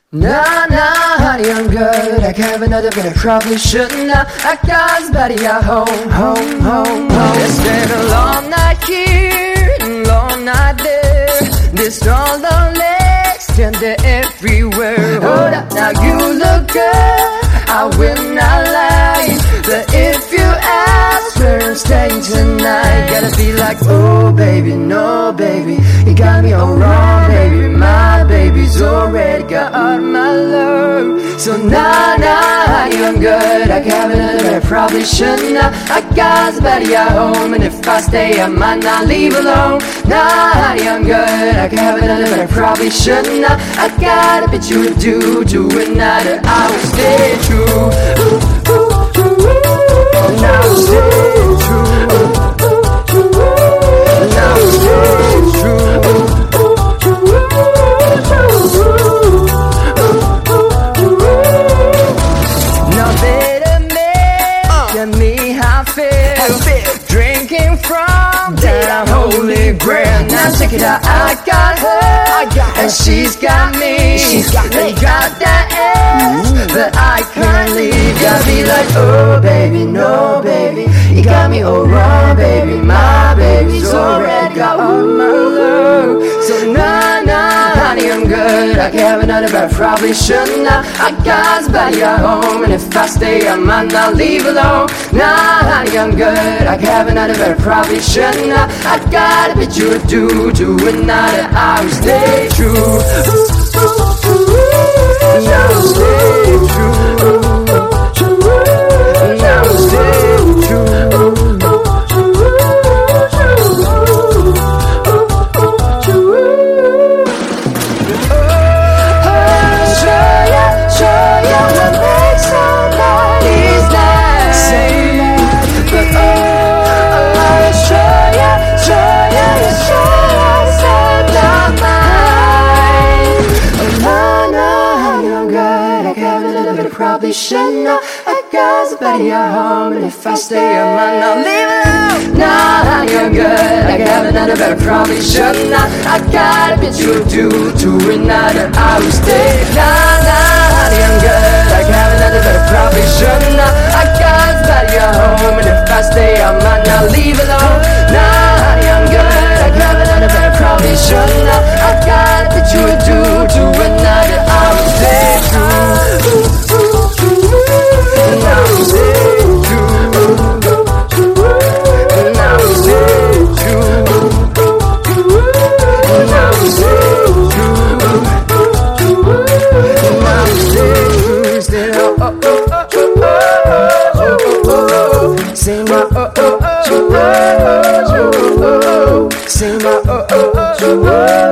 Nah, nah, honey, I'm good. I have another, but I probably shouldn't. I got his body at home, home, home, home. It's been a long night here, a long night there. This all the legs tender everywhere. Hold up, now you look good, I will not lie. But if you ask where I'm staying tonight, gotta be like, oh baby, no baby, you got me all wrong, baby. My baby's already got all my love. So nah, nah, honey, I'm good. I have another, but I probably shouldn't. I got somebody at home, and if I stay, I might not leave alone. Nah, honey, I'm good. I have another, but I probably shouldn't. I got a bit you would do another. I will stay true. And I will stay true. And I will stay true. Now better than me, how I feel. Drinking from that holy grail. Now check it out, I got her, and she's got me. They got that ass, but I can't leave. Gotta be like, oh baby, no baby, you got me all wrong, baby. My baby's already got all my love. So nah, nah, honey, I'm good. I can have another, but I probably shouldn't. I got somebody at home, and if I stay, I might not leave alone. Nah, honey, I'm good. I can have another, but I probably shouldn't. I got a bit you would do another. I will stay true. And I will stay true. And I will stay true. Probably shouldn't. I got somebody at home, and if I stay, I might not leave alone. Nah, honey, I'm good. I can have another, but I probably shouldn't. I got a bit you do another. I will stay. Nah, nah, honey, I'm good. I can have another, but I probably shouldn't. I got somebody at home, and if I stay, I might not leave alone. Nah, honey, I'm good. I can have another, but I probably shouldn't. I got a bit you do another. I will stay true. And I will stay true. And I will stay true. And I will stay true. And I will stay true. Say oh oh oh oh oh oh oh oh. Say my oh oh oh oh oh. Say my oh oh oh oh.